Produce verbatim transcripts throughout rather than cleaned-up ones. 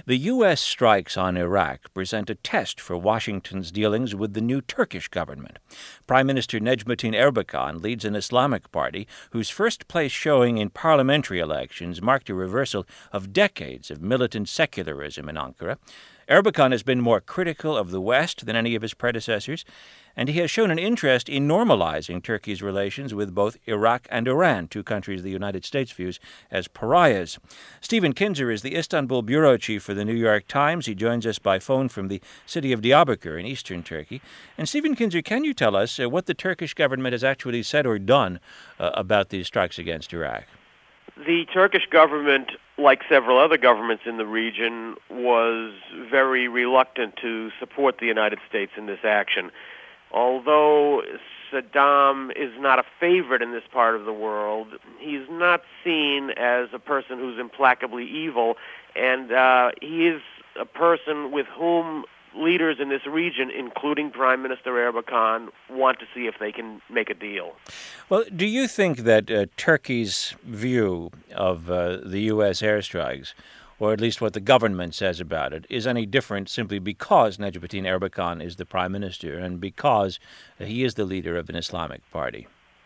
The U S strikes on Iraq present a test for Washington's dealings with the new Turkish government. Prime Minister Necmettin Erbakan leads an Islamic party whose first-place showing in parliamentary elections marked a reversal of decades of militant secularism in Ankara. Erbakan has been more critical of the West than any of his predecessors, and he has shown an interest in normalizing Turkey's relations with both Iraq and Iran, two countries the United States views as pariahs. Stephen Kinzer is the Istanbul bureau chief for the New York Times. He joins us by phone from the city of Diyarbakir in eastern Turkey. And Stephen Kinzer, can you tell us uh, what the Turkish government has actually said or done uh, about these strikes against Iraq? The Turkish government, like several other governments in the region, was very reluctant to support the United States in this action. Although Saddam is not a favorite in this part of the world, he's not seen as a person who's implacably evil, and uh, he is a person with whom leaders in this region, including Prime Minister Erbakan, want to see if they can make a deal. Well, do you think that uh, Turkey's view of uh, the U S airstrikes, or at least what the government says about it, is any different simply because Necmettin Erbakan is the prime minister and because he is the leader of an Islamic party?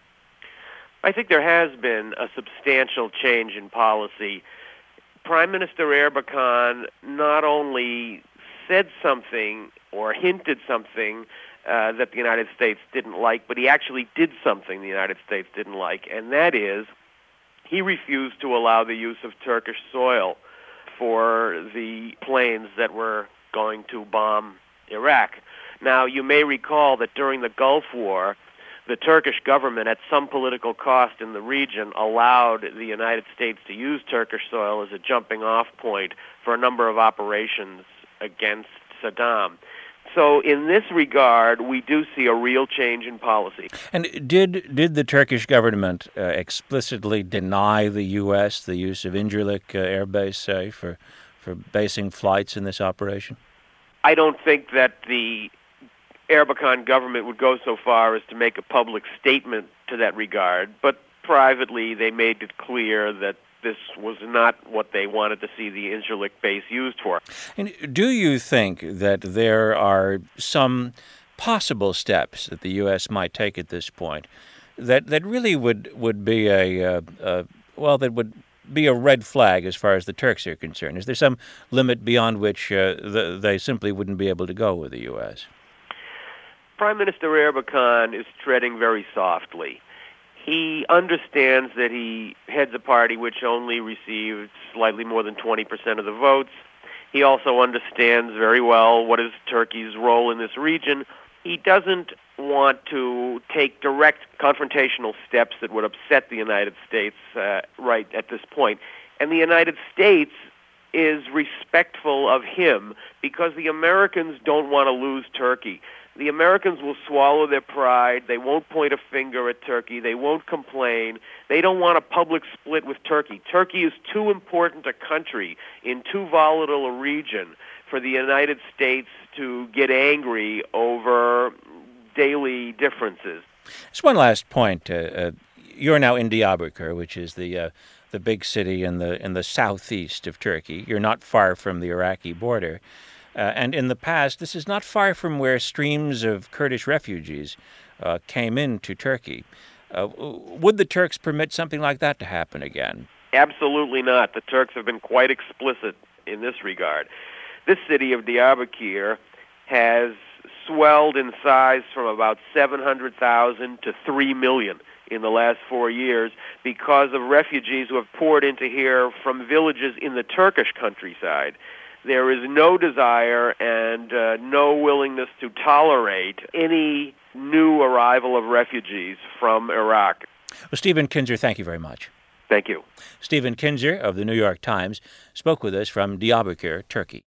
I think there has been a substantial change in policy. Prime Minister Erbakan not only said something or hinted something uh, that the United States didn't like, but he actually did something the United States didn't like, and that is he refused to allow the use of Turkish soil for the planes that were going to bomb Iraq. Now, you may recall that during the Gulf War, the Turkish government, at some political cost in the region, allowed the United States to use Turkish soil as a jumping-off point for a number of operations against Saddam. So in this regard, we do see a real change in policy. And did did the Turkish government uh, explicitly deny the U S the use of Incirlik uh, Air Base, say, for, for basing flights in this operation? I don't think that the Erbakan government would go so far as to make a public statement to that regard, but privately they made it clear that this was not what they wanted to see the Incirlik base used for. And do you think that there are some possible steps that the U S might take at this point that, that really would, would be a, uh, uh, well, that would be a red flag as far as the Turks are concerned? Is there some limit beyond which uh, the, they simply wouldn't be able to go with the U S? Prime Minister Erbakan is treading very softly. He understands that he heads a party which only received slightly more than twenty percent of the votes. He also understands very well what is Turkey's role in this region. He doesn't want to take direct confrontational steps that would upset the United States uh, right at this point. And the United States is respectful of him because the Americans don't want to lose Turkey. The Americans will swallow their pride. They won't point a finger at Turkey. They won't complain. They don't want a public split with Turkey. Turkey is too important a country in too volatile a region for the United States to get angry over daily differences. Just one last point. Uh, uh, you're now in Diyarbakir, which is the uh, the big city in the in the southeast of Turkey. You're not far from the Iraqi border. Uh, and in the past, this is not far from where streams of Kurdish refugees uh, came into Turkey. Uh, would the Turks permit something like that to happen again? Absolutely not. The Turks have been quite explicit in this regard. This city of Diyarbakir has swelled in size from about seven hundred thousand to three million in the last four years because of refugees who have poured into here from villages in the Turkish countryside. There is no desire and uh, no willingness to tolerate any new arrival of refugees from Iraq. Well, Stephen Kinzer, thank you very much. Thank you. Stephen Kinzer of the New York Times spoke with us from Diyarbakir, Turkey.